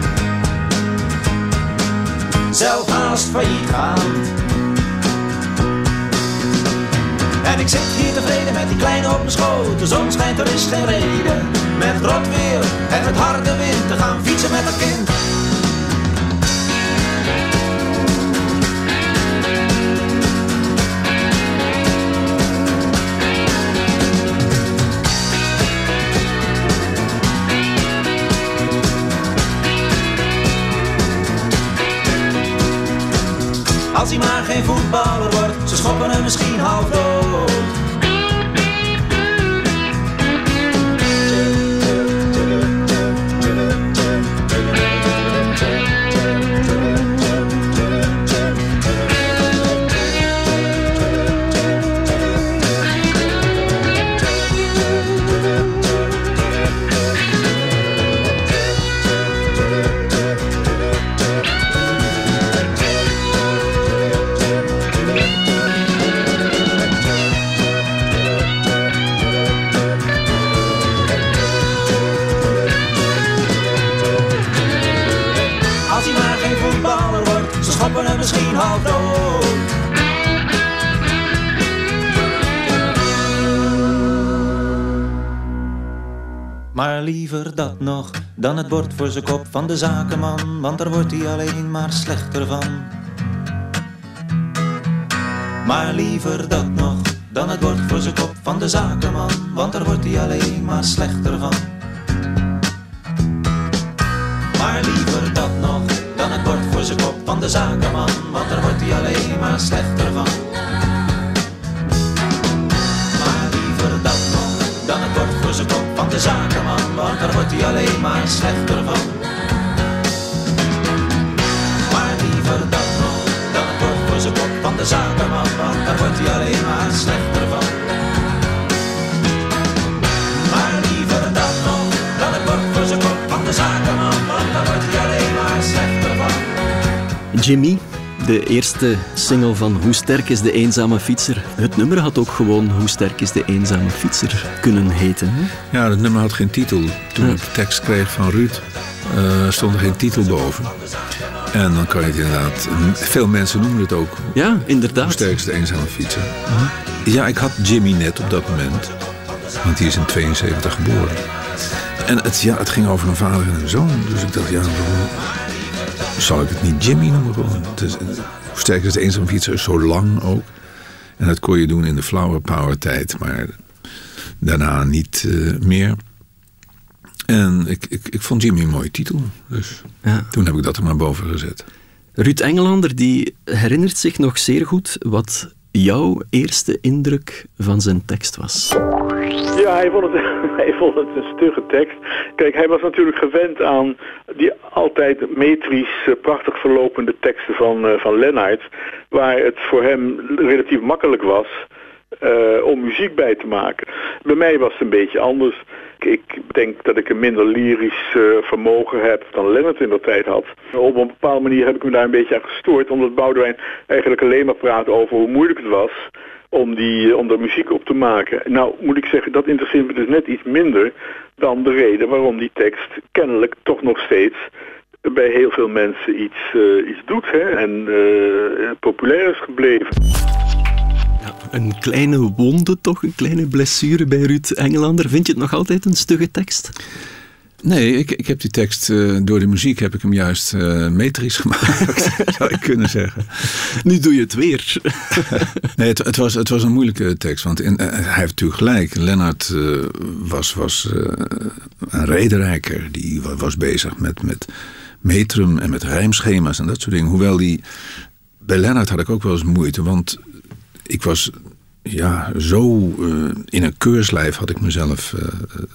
zelf haast failliet gaand. En ik zit hier tevreden met die kleine op mijn schoot. De zon schijnt, er is geen reden met rot weer en met harde wind te gaan fietsen met een kind. Als hij maar geen voetballer wordt, ze schoppen hem misschien half dood. Misschien half dood. Maar liever dat nog dan het bord voor zijn kop van de zakenman, want daar wordt hij alleen maar slechter van. Maar liever dat nog dan het bord voor zijn kop van de zakenman, want daar wordt hij alleen maar slechter van. Maar liever dat nog dan het bord voor zijn kop van de zakenman, want daar wordt hij alleen maar slechter van. Maar liever dat nog dan het bord voor zijn kop van de zakenman, want daar wordt hij alleen maar slechter van. Maar liever dat nog dan het bord voor zijn kop van de zakenman, want daar wordt hij alleen maar slechter van. Maar liever dat nog dan het bord voor zijn kop van de zakenman, want daar wordt hij alleen maar slechter van. Jimmy, de eerste single van Hoe sterk is de eenzame fietser. Het nummer had ook gewoon Hoe sterk is de eenzame fietser kunnen heten. Hè? Ja, het nummer had geen titel. Toen ja. ik de tekst kreeg van Ruud, uh, stond er geen titel boven. En dan kan je het inderdaad... Veel mensen noemen het ook. Ja, inderdaad. Hoe sterk is de eenzame fietser. Uh-huh. Ja, ik had Jimmy net op dat moment. Want die is in tweeënzeventig geboren. En het, ja, het ging over een vader en een zoon. Dus ik dacht, ja... Zal ik het niet Jimmy noemen gewoon? Het is, hoe sterk is de eenzame fietser? Zo lang ook. En dat kon je doen in de flower power tijd. Maar daarna niet uh, meer. En ik, ik, ik vond Jimmy een mooie titel. Dus ja. Toen heb ik dat er maar boven gezet. Ruud Engelander die herinnert zich nog zeer goed wat jouw eerste indruk van zijn tekst was. Ja, hij vond, het, hij vond het een stugge tekst. Kijk, hij was natuurlijk gewend aan die altijd metrisch, prachtig verlopende teksten van, uh, van Lennart, waar het voor hem relatief makkelijk was uh, om muziek bij te maken. Bij mij was het een beetje anders. Ik denk dat ik een minder lyrisch uh, vermogen heb dan Lennart in dat tijd had. Op een bepaalde manier heb ik me daar een beetje aan gestoord, omdat Boudewijn eigenlijk alleen maar praatte over hoe moeilijk het was om, die, om daar muziek op te maken. Nou, moet ik zeggen, dat interesseert me dus net iets minder dan de reden waarom die tekst kennelijk toch nog steeds bij heel veel mensen iets, uh, iets doet, hè, en uh, populair is gebleven. Ja, een kleine wonde toch, een kleine blessure bij Ruud Engelander. Vind je het nog altijd een stugge tekst? Nee, ik, ik heb die tekst, uh, door de muziek heb ik hem juist uh, metrisch gemaakt, zou ik kunnen zeggen. Nu doe je het weer. Nee, het, het, was, het was een moeilijke tekst, want in, uh, hij heeft natuurlijk gelijk. Lennart uh, was, was uh, een rederijker, die was bezig met, met metrum en met rijmschema's en dat soort dingen. Hoewel die, bij Lennart had ik ook wel eens moeite, want ik was... Ja, zo uh, in een keurslijf had ik mezelf uh,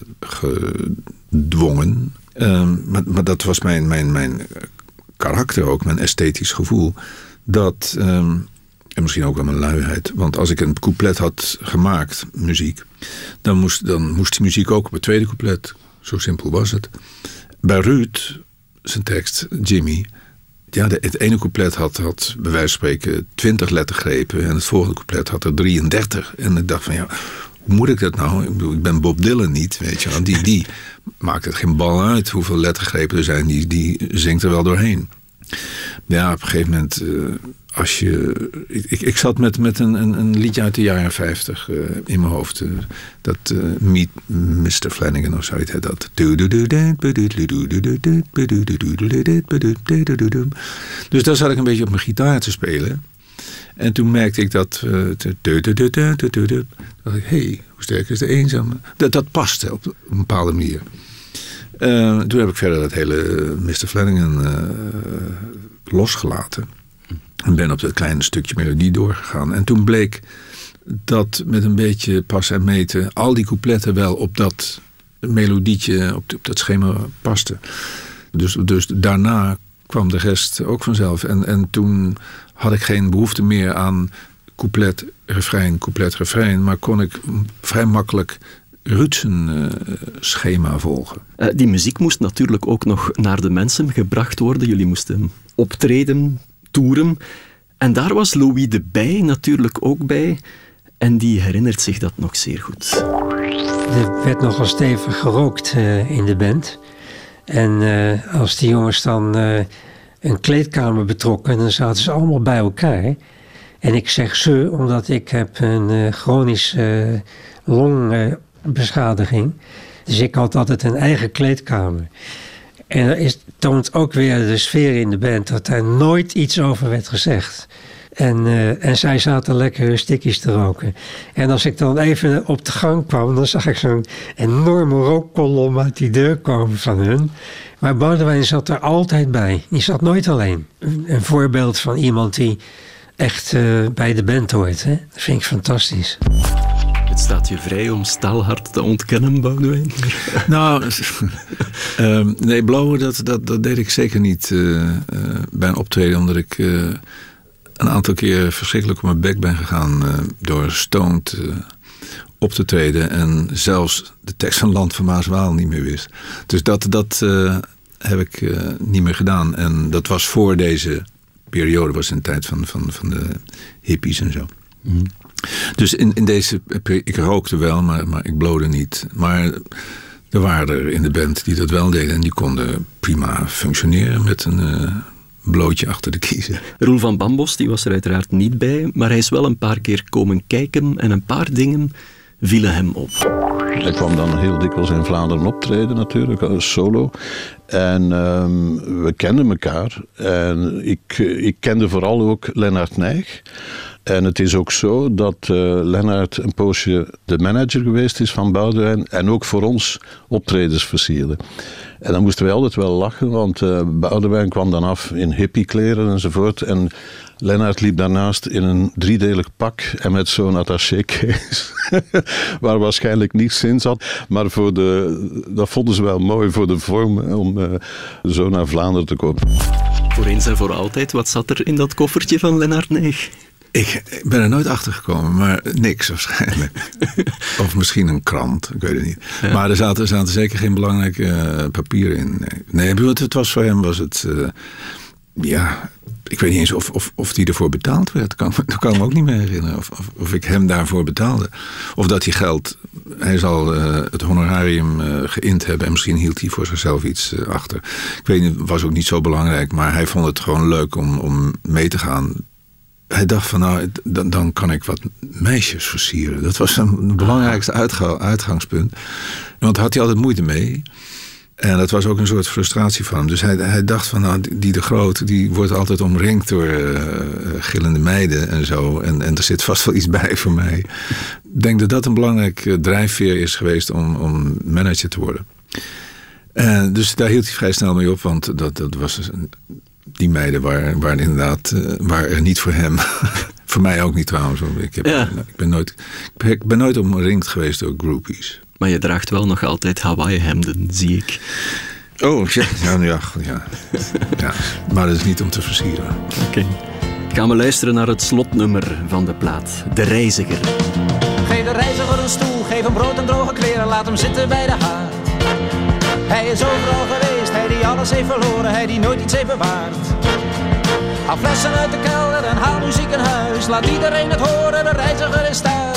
gedwongen. Uh, maar, maar dat was mijn, mijn, mijn karakter ook, mijn esthetisch gevoel. Dat, um, en misschien ook wel mijn luiheid. Want als ik een couplet had gemaakt, muziek, dan moest, dan moest die muziek ook op het tweede couplet. Zo simpel was het. Bij Ruud, zijn tekst, Jimmy... Ja, de, het ene couplet had, had bij wijze van spreken twintig lettergrepen en het volgende couplet had er drieëndertig. En ik dacht van ja, hoe moet ik dat nou? Ik bedoel, ik ben Bob Dylan niet, weet je wel. Die, die maakt het geen bal uit hoeveel lettergrepen er zijn, die, die zingt er wel doorheen. Ja, op een gegeven moment, uh, als je... Ik, ik zat met, met een, een, een liedje uit de jaren vijftig uh, in mijn hoofd. Uh, dat uh, Meet mister Flanagan of zoiets heet dat. Dus daar zat ik een beetje op mijn gitaar te spelen. En toen merkte ik dat... Uh, dacht ik, hé, hey, hoe sterk is de eenzame? Dat, dat paste op een bepaalde manier. Uh, toen heb ik verder dat hele mister Flanagan uh, losgelaten. En ben op dat kleine stukje melodie doorgegaan. En toen bleek dat met een beetje pas en meten... al die coupletten wel op dat melodietje, op, op dat schema pasten. Dus, dus daarna kwam de rest ook vanzelf. En, en toen had ik geen behoefte meer aan couplet, refrein, couplet, refrein... maar kon ik vrij makkelijk Ruudsen uh, schema volgen. Uh, die muziek moest natuurlijk ook nog naar de mensen gebracht worden. Jullie moesten optreden, toeren. En daar was Louis de Bij natuurlijk ook bij. En die herinnert zich dat nog zeer goed. Er werd nogal stevig gerookt uh, in de band. En uh, als die jongens dan uh, een kleedkamer betrokken... dan zaten ze allemaal bij elkaar. En ik zeg ze, omdat ik heb een uh, chronische uh, longbeschadiging. Dus ik had altijd een eigen kleedkamer. En er is, toont ook weer de sfeer in de band... dat daar nooit iets over werd gezegd. En, uh, en zij zaten lekker hun stikjes te roken. En als ik dan even op de gang kwam... dan zag ik zo'n enorme rookkolom uit die deur komen van hun. Maar Boudewijn zat er altijd bij. Die zat nooit alleen. Een, een voorbeeld van iemand die echt uh, bij de band hoort. Hè? Dat vind ik fantastisch. Het staat je vrij om staalhard te ontkennen, Boudewijn. Nou, uh, nee, blowen, dat, dat, dat deed ik zeker niet uh, uh, bij een optreden... omdat ik uh, een aantal keer verschrikkelijk op mijn bek ben gegaan... Uh, door stoned uh, op te treden... en zelfs de tekst van Land van Maas-Waal niet meer wist. Dus dat, dat uh, heb ik uh, niet meer gedaan. En dat was voor deze periode, was in de tijd van, van, van de hippies en zo. Mm. Dus in, in deze... Ik rookte wel, maar, maar ik blode niet. Maar er waren er in de band die dat wel deden... en die konden prima functioneren met een uh, blootje achter de kiezen. Roel van Bambos die was er uiteraard niet bij... maar hij is wel een paar keer komen kijken... en een paar dingen vielen hem op. Hij kwam dan heel dikwijls in Vlaanderen optreden natuurlijk, solo. En um, we kenden elkaar. En ik, ik kende vooral ook Lennart Nijg... En het is ook zo dat uh, Lennart een poosje de manager geweest is van Boudewijn en ook voor ons optredens versierde. En dan moesten wij altijd wel lachen, want uh, Boudewijn kwam dan af in hippiekleren enzovoort. En Lennart liep daarnaast in een driedelig pak en met zo'n attaché-case, waar waarschijnlijk niets in zat. Maar voor de, dat vonden ze wel mooi voor de vorm, om uh, zo naar Vlaanderen te komen. Voor eens en voor altijd, wat zat er in dat koffertje van Lennart Nijg? Ik ben er nooit achter gekomen, maar niks waarschijnlijk. Of misschien een krant, ik weet het niet. Ja. Maar er zaten, zaten zeker geen belangrijke uh, papieren in. Nee, nee, het was voor hem was het... Uh, ja, ik weet niet eens of, of, of die ervoor betaald werd. Dat kan, dat kan ik me ook niet meer herinneren. Of, of, of ik hem daarvoor betaalde. Of dat hij geld... Hij zal uh, het honorarium uh, geïnd hebben... en misschien hield hij voor zichzelf iets uh, achter. Ik weet niet, het was ook niet zo belangrijk... maar hij vond het gewoon leuk om, om mee te gaan... Hij dacht van, nou, dan, dan kan ik wat meisjes versieren. Dat was een belangrijkste uitga- uitgangspunt. Want daar had hij altijd moeite mee. En dat was ook een soort frustratie van hem. Dus hij, hij dacht van, nou, die de Groot, die wordt altijd omringd door uh, gillende meiden en zo. En, en er zit vast wel iets bij voor mij. Ik denk dat dat een belangrijk uh, drijfveer is geweest om, om manager te worden. Uh, dus daar hield hij vrij snel mee op, want dat, dat was... Een, die meiden waren, waren inderdaad uh, waren er niet voor hem. Voor mij ook niet trouwens. Ik, heb, ja. ik, ben nooit, ik ben nooit omringd geweest door groupies. Maar je draagt wel nog altijd Hawaii-hemden, zie ik. Oh, ja. Ja, ja, ja. ja. Maar dat is niet om te versieren. Oké. Okay. Gaan we luisteren naar het slotnummer van de plaat. De Reiziger. Geef de reiziger een stoel, geef hem brood en droge kleren. Laat hem zitten bij de haard. Hij is overal geweest, hij die alles heeft verloren, hij die nooit iets heeft bewaard. Haal flessen uit de kelder en haal muziek in huis. Laat iedereen het horen, de reiziger is thuis.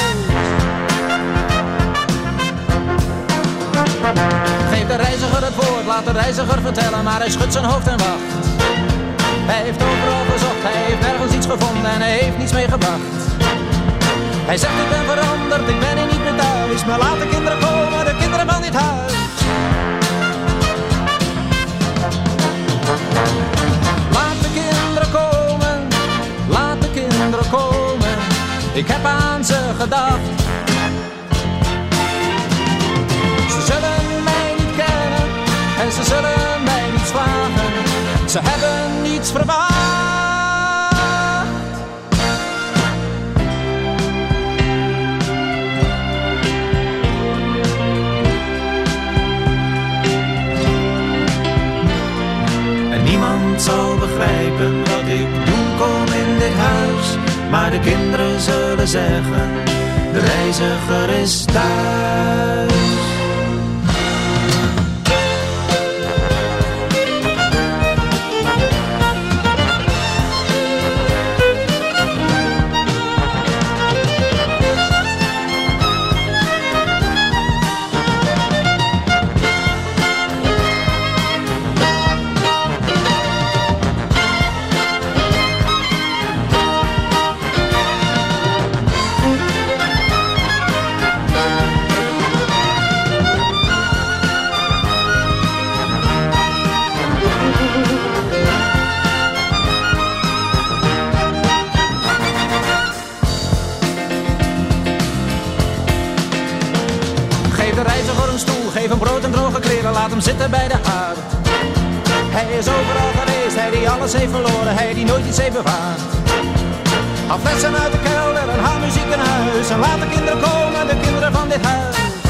Geef de reiziger het woord, laat de reiziger vertellen, maar hij schudt zijn hoofd en wacht. Hij heeft overal gezocht, hij heeft nergens iets gevonden en hij heeft niets meegebracht. Hij zegt ik ben veranderd, ik ben hier niet meer thuis, maar laat de kinderen komen, de kinderen van dit huis. Laat de kinderen komen, laat de kinderen komen, ik heb aan ze gedacht. Ze zullen mij niet kennen en ze zullen mij niets vragen, ze hebben niets verwacht. Niemand zal begrijpen wat ik doen kom in dit huis, maar de kinderen zullen zeggen, de reiziger is thuis. Geef hem brood en droge kleren, laat hem zitten bij de haard. Hij is overal geweest, hij die alles heeft verloren, hij die nooit iets heeft bewaard. Haal flessen uit de kelder en haal muziek in huis. En laat de kinderen komen, de kinderen van dit huis.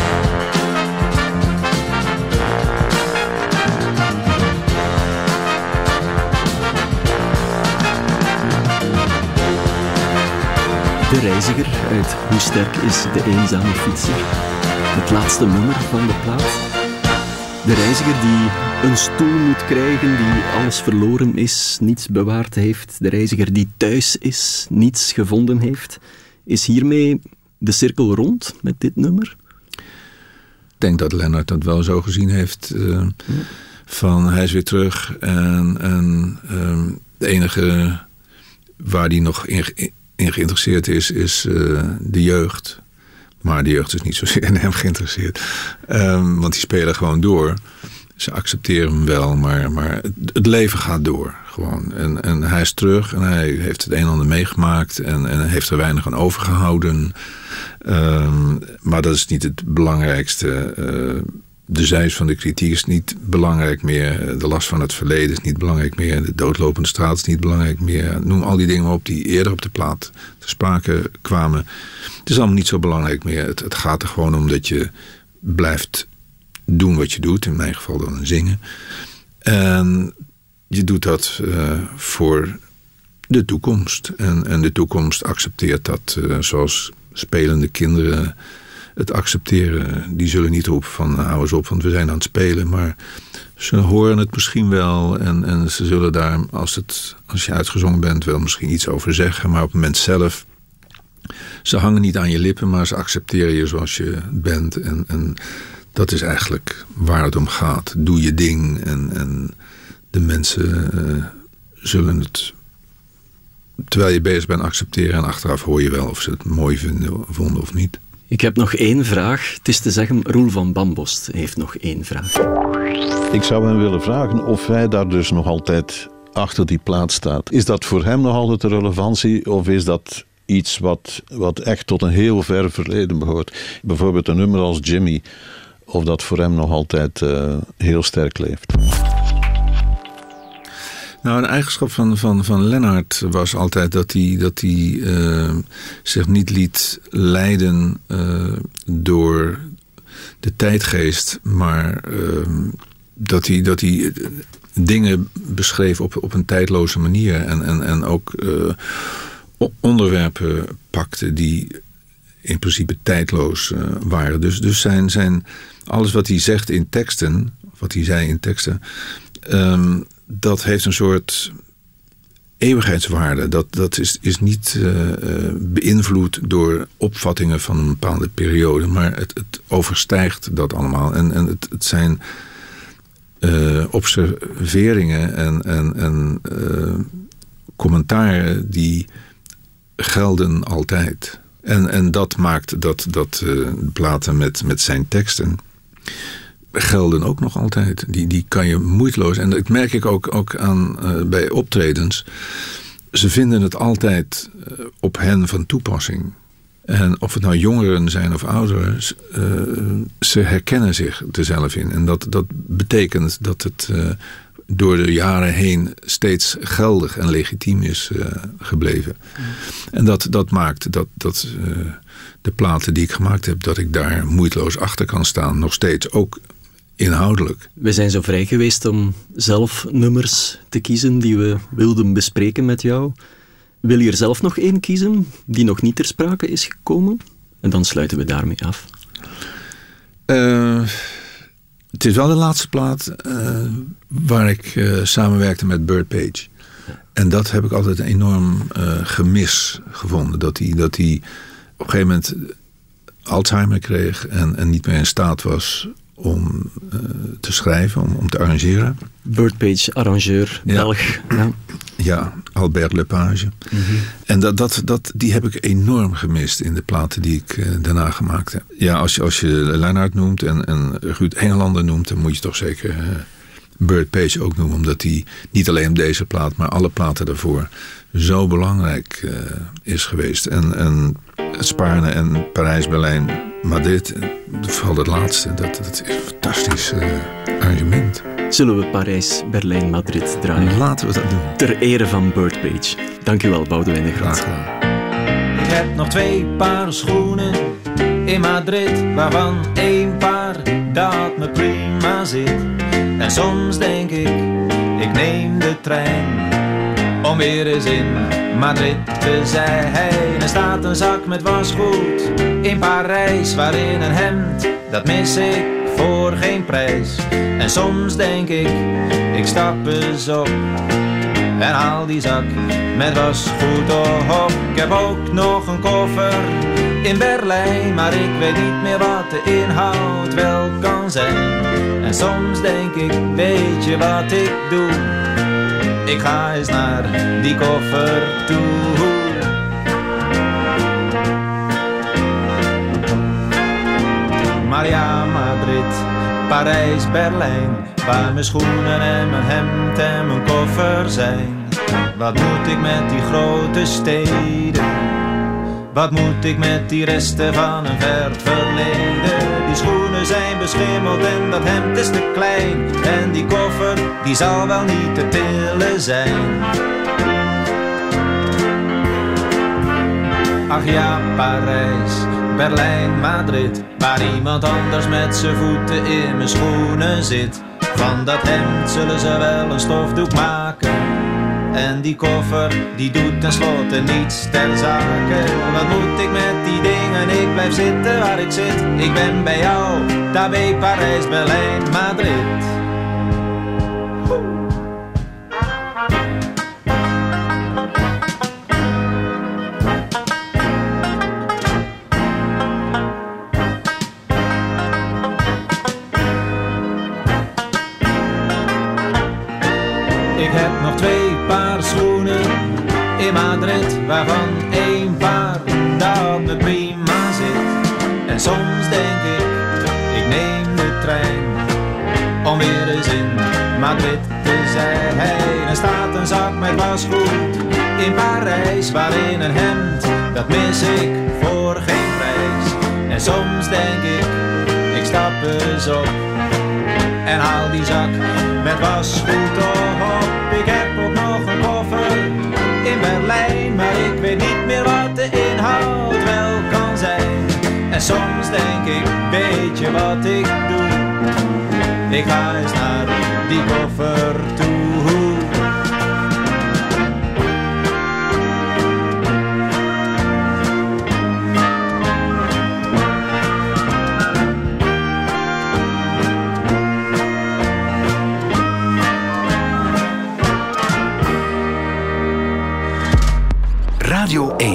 De reiziger uit Hoe sterk is de eenzame fietser? Het laatste nummer van de plaat. De reiziger die een stoel moet krijgen, die alles verloren is, niets bewaard heeft. De reiziger die thuis is, niets gevonden heeft. Is hiermee de cirkel rond met dit nummer? Ik denk dat Lennart dat wel zo gezien heeft. Uh, van hij is weer terug en, en uh, de enige waar hij nog in, in geïnteresseerd is, is uh, de jeugd. Maar de jeugd is niet zozeer in hem geïnteresseerd. Um, want die spelen gewoon door. Ze accepteren hem wel, maar, maar het, het leven gaat door. Gewoon. En, en hij is terug en hij heeft het een en ander meegemaakt. En, en heeft er weinig aan overgehouden. Um, maar dat is niet het belangrijkste. Uh, de zijs van de kritiek is niet belangrijk meer. De last van het verleden is niet belangrijk meer. De doodlopende straat is niet belangrijk meer. Noem al die dingen maar op die eerder op de plaat te sprake kwamen. Het is allemaal niet zo belangrijk meer. Het, het gaat er gewoon om dat je blijft doen wat je doet. In mijn geval dan zingen. En je doet dat uh, voor de toekomst. En, en de toekomst accepteert dat uh, zoals spelende kinderen het accepteren. Die zullen niet roepen van hou eens op, want we zijn aan het spelen. Maar ze horen het misschien wel. En, en ze zullen daar, als, het, als je uitgezongen bent, wel misschien iets over zeggen. Maar op het moment zelf, ze hangen niet aan je lippen, maar ze accepteren je zoals je bent. En, en dat is eigenlijk waar het om gaat. Doe je ding en, en de mensen uh, zullen het, terwijl je bezig bent, accepteren. En achteraf hoor je wel of ze het mooi vinden, vonden of niet. Ik heb nog één vraag. Het is te zeggen, Roel van Bambost heeft nog één vraag. Ik zou hem willen vragen of hij daar dus nog altijd achter die plaat staat. Is dat voor hem nog altijd de relevantie of is dat iets wat, wat echt tot een heel ver verleden behoort? Bijvoorbeeld een nummer als Jimmy, of dat voor hem nog altijd uh, heel sterk leeft. Nou, een eigenschap van, van, van Lennart was altijd dat hij, dat hij uh, zich niet liet leiden uh, door de tijdgeest, maar uh, dat hij, dat hij dingen beschreef op, op een tijdloze manier en, en, en ook uh, onderwerpen pakte die in principe tijdloos uh, waren. Dus, dus zijn, zijn, alles wat hij zegt in teksten, wat hij zei in teksten, um, dat heeft een soort eeuwigheidswaarde. Dat, dat is, is niet uh, beïnvloed door opvattingen van een bepaalde periode, maar het, het overstijgt dat allemaal. En, en het, het zijn uh, observeringen en, en, en uh, commentaren die gelden altijd. En, en dat maakt dat, dat uh, platen met, met zijn teksten gelden ook nog altijd. Die, die kan je moeiteloos... En dat merk ik ook, ook aan uh, bij optredens. Ze vinden het altijd uh, op hen van toepassing. En of het nou jongeren zijn of ouderen, uh, ze herkennen zich er zelf in. En dat, dat betekent dat het uh, door de jaren heen steeds geldig en legitiem is uh, gebleven. Mm. En dat, dat maakt dat, dat uh, de platen die ik gemaakt heb, dat ik daar moeiteloos achter kan staan. Nog steeds, ook inhoudelijk. We zijn zo vrij geweest om zelf nummers te kiezen die we wilden bespreken met jou. Wil je er zelf nog één kiezen die nog niet ter sprake is gekomen? En dan sluiten we daarmee af. Uh, het is wel de laatste plaat uh, waar ik uh, samenwerkte met Burt Page. Ja. En dat heb ik altijd een enorm uh, gemis gevonden. Dat hij, dat hij op een gegeven moment Alzheimer kreeg en, en niet meer in staat was om uh, te schrijven, om, om te arrangeren. Burt Page, arrangeur, ja. Belg. Ja. Ja, Albert Lepage. Mm-hmm. En dat, dat, dat, die heb ik enorm gemist in de platen die ik uh, daarna gemaakt heb. Ja, als je, als je Leinhard noemt en, en Ruud Engelander noemt, dan moet je toch zeker uh, Burt Page ook noemen. Omdat die niet alleen op deze plaat, maar alle platen daarvoor zo belangrijk uh, is geweest. En, en Spaarne en Parijs, Berlijn, Madrid, vooral het laatste, dat, dat is een fantastisch uh, arrangement. Zullen we Parijs, Berlijn, Madrid draaien? Laten we dat doen. Ter ere van Burt Page. Dank u wel, Boudewijn de Groot. Ik heb nog twee paar schoenen in Madrid, waarvan één paar dat me prima zit. En soms denk ik, ik neem de trein om weer eens in Madrid te zijn. Er staat een zak met wasgoed in Parijs, waarin een hemd, dat mis ik voor geen prijs. En soms denk ik, ik stap eens op en haal die zak met wasgoed op. Ik heb ook nog een koffer in Berlijn, maar ik weet niet meer wat de inhoud wel kan zijn. En soms denk ik, weet je wat ik doe? Ik ga eens naar die koffer toe. Maar ja, Madrid, Parijs, Berlijn, waar mijn schoenen en mijn hemd en mijn koffer zijn. Wat moet ik met die grote steden? Wat moet ik met die resten van een ver verleden? Die schoenen zijn beschimmeld en dat hemd is te klein. En die koffer, die zal wel niet te tillen zijn. Ach ja, Parijs, Berlijn, Madrid, waar iemand anders met zijn voeten in mijn schoenen zit. Van dat hemd zullen ze wel een stofdoek maken. En die koffer, die doet tenslotte niets ter zake. Wat moet ik met die dingen? Ik blijf zitten waar ik zit. Ik ben bij jou, daar bij Parijs, Berlijn, Madrid. Ik heb nog twee paar schoenen in Madrid, waarvan één paar dat me prima zit. En soms denk ik, ik neem de trein om weer eens in Madrid te zijn. Er staat een zak met wasgoed in Parijs, waarin een hemd, dat mis ik voor geen prijs. En soms denk ik, ik stap eens op en haal die zak met wasgoed op. Ik heb ook nog een koffer in Berlijn, maar ik weet niet meer wat de inhoud wel kan zijn. En soms denk ik, weet je wat ik doe? Ik ga eens naar die koffer